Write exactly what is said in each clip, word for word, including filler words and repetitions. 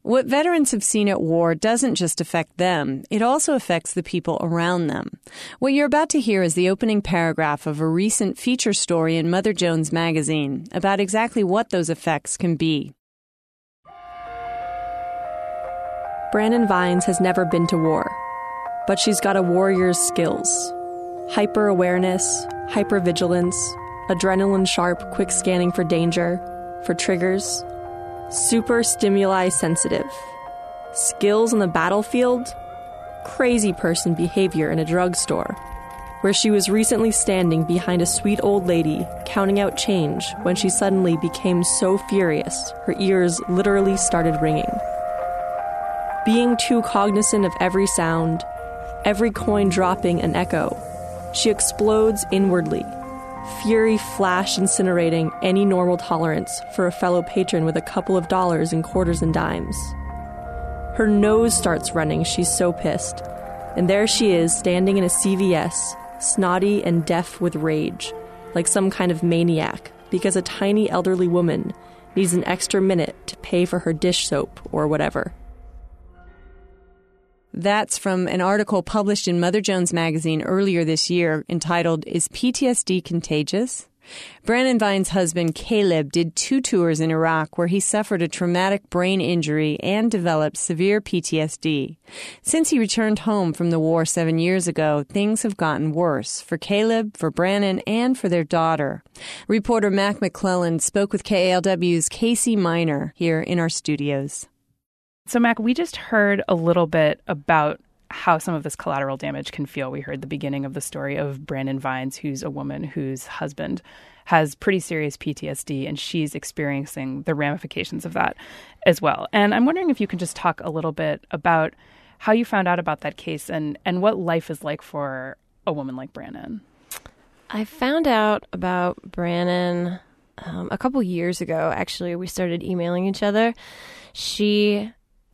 What veterans have seen at war doesn't just affect them, it also affects the people around them. What you're about to hear is the opening paragraph of a recent feature story in Mother Jones magazine about exactly what those effects can be. Brannon Vines has never been to war, but she's got a warrior's skills. Hyper-awareness, hyper-vigilance, adrenaline-sharp quick scanning for danger, for triggers, super stimuli sensitive. Skills on the battlefield? Crazy person behavior in a drugstore, where she was recently standing behind a sweet old lady counting out change when she suddenly became so furious her ears literally started ringing. Being too cognizant of every sound, every coin dropping an echo, she explodes inwardly. Fury flash incinerating any normal tolerance for a fellow patron with a couple of dollars in quarters and dimes. Her nose starts running, she's so pissed. And there she is, standing in a C V S, snotty and deaf with rage, like some kind of maniac, because a tiny elderly woman needs an extra minute to pay for her dish soap or whatever. That's from an article published in Mother Jones magazine earlier this year entitled, Is P T S D Contagious? Brannon Vines' husband, Caleb, did two tours in Iraq where he suffered a traumatic brain injury and developed severe P T S D. Since he returned home from the war seven years ago, things have gotten worse for Caleb, for Brannon, and for their daughter. Reporter Mac McClellan spoke with K A L W's Casey Miner here in our studios. So, Mac, we just heard a little bit about how some of this collateral damage can feel. We heard the beginning of the story of Brannon Vines, who's a woman whose husband has pretty serious P T S D, and she's experiencing the ramifications of that as well. And I'm wondering if you can just talk a little bit about how you found out about that case and, and what life is like for a woman like Brannon. I found out about Brannon um, a couple years ago. Actually, we started emailing each other. She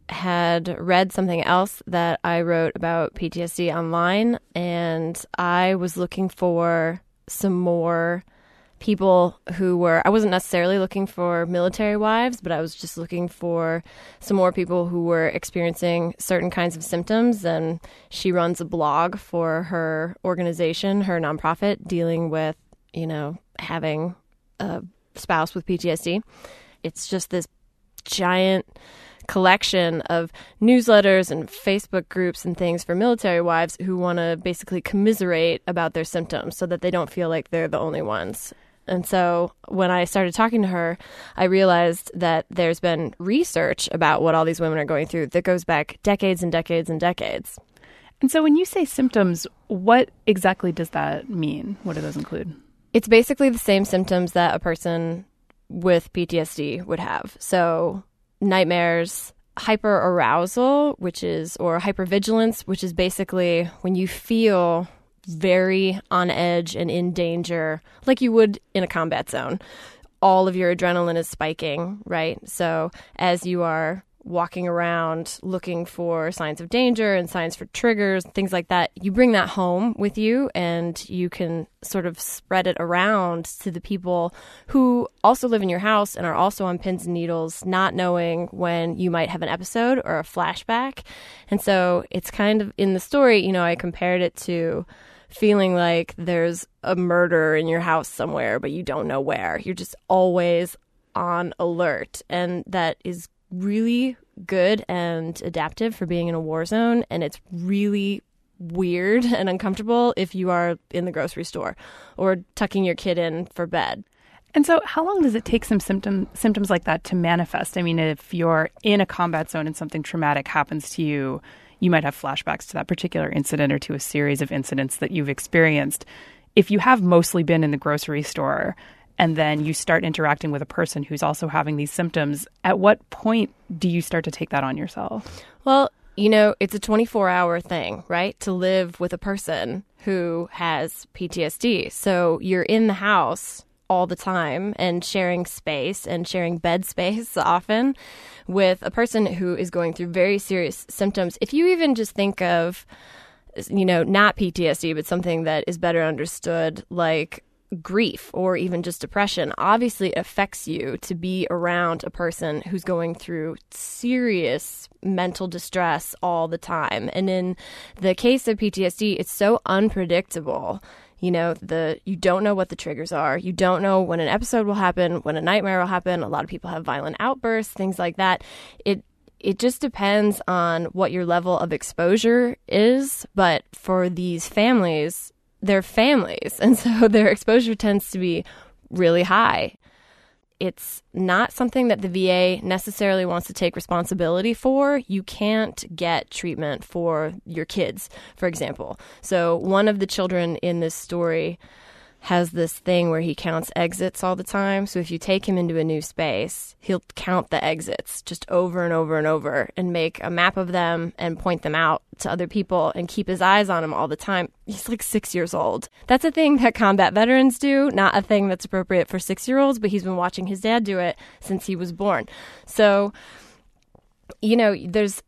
had read something else that I wrote about P T S D online, and I was looking for some more people who were, I wasn't necessarily looking for military wives, but I was just looking for some more people who were experiencing certain kinds of symptoms. And she runs a blog for her organization, her nonprofit, dealing with, you know, having a spouse with P T S D. It's just this giant collection of newsletters and Facebook groups and things for military wives who want to basically commiserate about their symptoms so that they don't feel like they're the only ones. And so when I started talking to her, I realized that there's been research about what all these women are going through that goes back decades and decades and decades. And so when you say symptoms, what exactly does that mean? What do those include? It's basically the same symptoms that a person with P T S D would have. So nightmares, hyperarousal, which is, or hypervigilance, which is basically when you feel very on edge and in danger, like you would in a combat zone. All of your adrenaline is spiking, right? So as you are walking around looking for signs of danger and signs for triggers, things like that, you bring that home with you and you can sort of spread it around to the people who also live in your house and are also on pins and needles, not knowing when you might have an episode or a flashback. And so it's kind of, in the story, you know, I compared it to feeling like there's a murder in your house somewhere, but you don't know where. You're just always on alert. And that is really good and adaptive for being in a war zone, and it's really weird and uncomfortable if you are in the grocery store or tucking your kid in for bed. And so how long does it take some symptom, symptoms like that to manifest? I mean, if you're in a combat zone and something traumatic happens to you, you might have flashbacks to that particular incident or to a series of incidents that you've experienced. If you have mostly been in the grocery store and then you start interacting with a person who's also having these symptoms, at what point do you start to take that on yourself? Well, you know, it's a twenty-four hour thing, right? To live with a person who has P T S D. So you're in the house all the time and sharing space and sharing bed space often with a person who is going through very serious symptoms. If you even just think of, you know, not P T S D, but something that is better understood, like grief or even just depression obviously affects you to be around a person who's going through serious mental distress all the time. And in the case of P T S D, it's so unpredictable. You know, the you don't know what the triggers are. You don't know when an episode will happen, when a nightmare will happen. A lot of people have violent outbursts, things like that. It It just depends on what your level of exposure is. But for these families, they're families. And so their exposure tends to be really high. It's not something that the V A necessarily wants to take responsibility for. You can't get treatment for your kids, for example. So one of the children in this story has this thing where he counts exits all the time. So if you take him into a new space, he'll count the exits just over and over and over and make a map of them and point them out to other people and keep his eyes on them all the time. He's like six years old. That's a thing that combat veterans do, not a thing that's appropriate for six-year-olds, but he's been watching his dad do it since he was born. So, you know, there's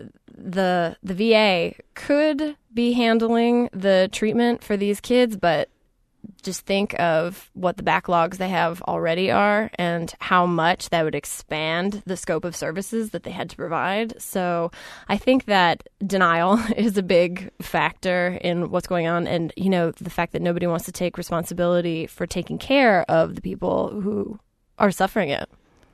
the the V A could be handling the treatment for these kids, but just think of what the backlogs they have already are and how much that would expand the scope of services that they had to provide. So I think that denial is a big factor in what's going on. And, you know, the fact that nobody wants to take responsibility for taking care of the people who are suffering it.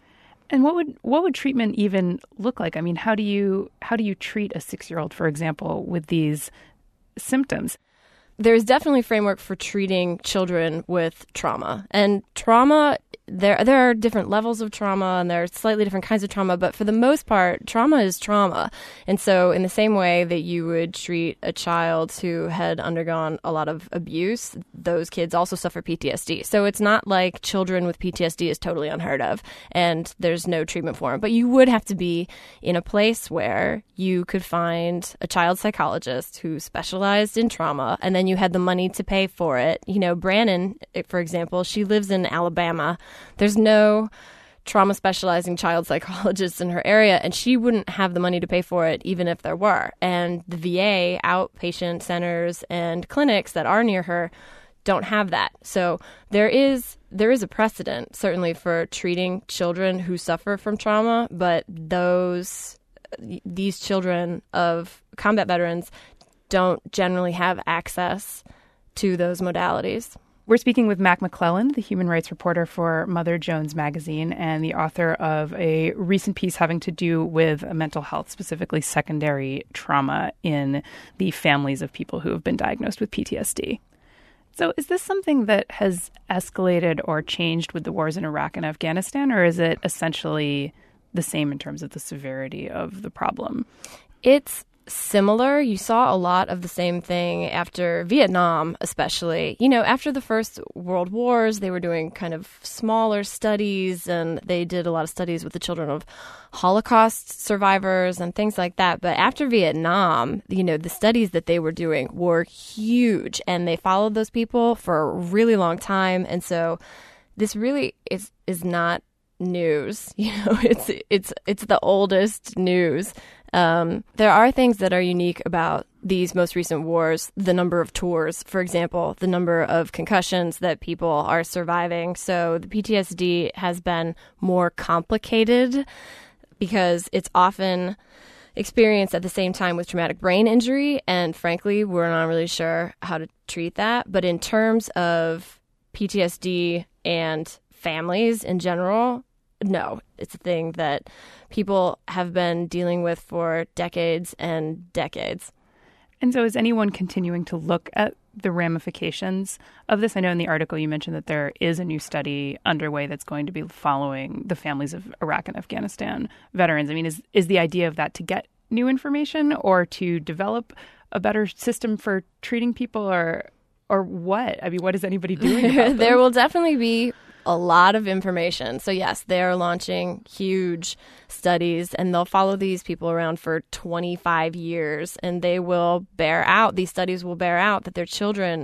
And what would what would treatment even look like? I mean, how do you how do you treat a six-year-old, for example, with these symptoms? There's definitely framework for treating children with trauma. And trauma, there there are different levels of trauma and there are slightly different kinds of trauma, but for the most part, trauma is trauma. And so in the same way that you would treat a child who had undergone a lot of abuse, those kids also suffer P T S D. So it's not like children with P T S D is totally unheard of and there's no treatment for them. But you would have to be in a place where you could find a child psychologist who specialized in trauma, and then you had the money to pay for it. You know, Brannon, for example, she lives in Alabama. There's no trauma specializing child psychologists in her area, and she wouldn't have the money to pay for it even if there were. And the V A outpatient centers and clinics that are near her don't have that. So there is there is a precedent, certainly, for treating children who suffer from trauma, but those these children of combat veterans don't generally have access to those modalities. We're speaking with Mac McClelland, the human rights reporter for Mother Jones Magazine and the author of a recent piece having to do with mental health, specifically secondary trauma in the families of people who have been diagnosed with P T S D. So is this something that has escalated or changed with the wars in Iraq and Afghanistan, or is it essentially the same in terms of the severity of the problem? It's similar. You saw a lot of the same thing after Vietnam, especially. You know, after the First World Wars, they were doing kind of smaller studies, and they did a lot of studies with the children of Holocaust survivors and things like that. But after Vietnam, you know, the studies that they were doing were huge, and they followed those people for a really long time. And so this really is is not news. You know, it's it's it's the oldest news. Um, there are things that are unique about these most recent wars. The number of tours, for example, the number of concussions that people are surviving. So the P T S D has been more complicated because it's often experienced at the same time with traumatic brain injury. And frankly, we're not really sure how to treat that. But in terms of P T S D and families in general, no, it's a thing that people have been dealing with for decades and decades. And so is anyone continuing to look at the ramifications of this? I know in the article you mentioned that there is a new study underway that's going to be following the families of Iraq and Afghanistan veterans. I mean, is is the idea of that to get new information or to develop a better system for treating people, or or what? I mean, what is anybody doing about this? There will definitely be a lot of information. So yes, they're launching huge studies, and they'll follow these people around for twenty-five years, and they will bear out, these studies will bear out that their children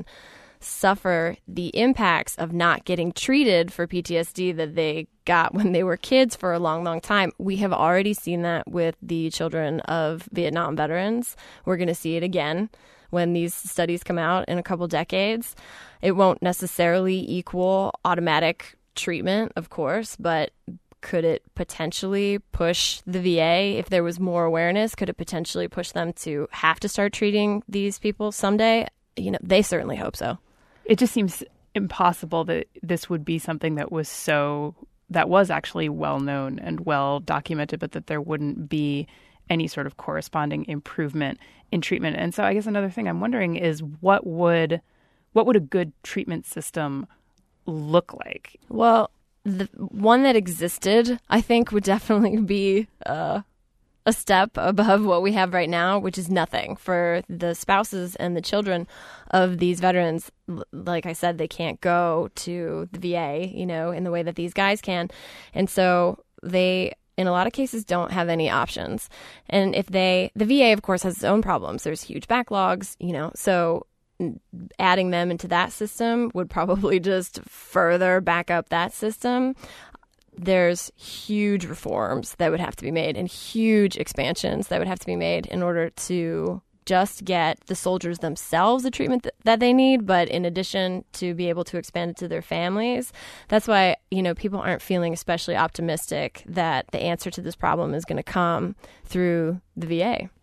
suffer the impacts of not getting treated for P T S D that they got when they were kids for a long, long time. We have already seen that with the children of Vietnam veterans. We're going to see it again when these studies come out in a couple decades. It won't necessarily equal automatic treatment, of course, but could it potentially push the V A, if there was more awareness, could it potentially push them to have to start treating these people someday? You know, they certainly hope so. It just seems impossible that this would be something that was so, that was actually well known and well documented, but that there wouldn't be any sort of corresponding improvement in treatment. And so I guess another thing I'm wondering is what would, what would a good treatment system look like? Well, the one that existed, I think, would definitely be uh, a step above what we have right now, which is nothing. For the spouses and the children of these veterans, like I said, they can't go to the V A, you know, in the way that these guys can. And so they, in a lot of cases, don't have any options. And if they, the V A, of course, has its own problems. There's huge backlogs, you know, so adding them into that system would probably just further back up that system. There's huge reforms that would have to be made and huge expansions that would have to be made in order to just get the soldiers themselves the treatment th- that they need, but in addition to be able to expand it to their families. That's why, you know, people aren't feeling especially optimistic that the answer to this problem is going to come through the V A.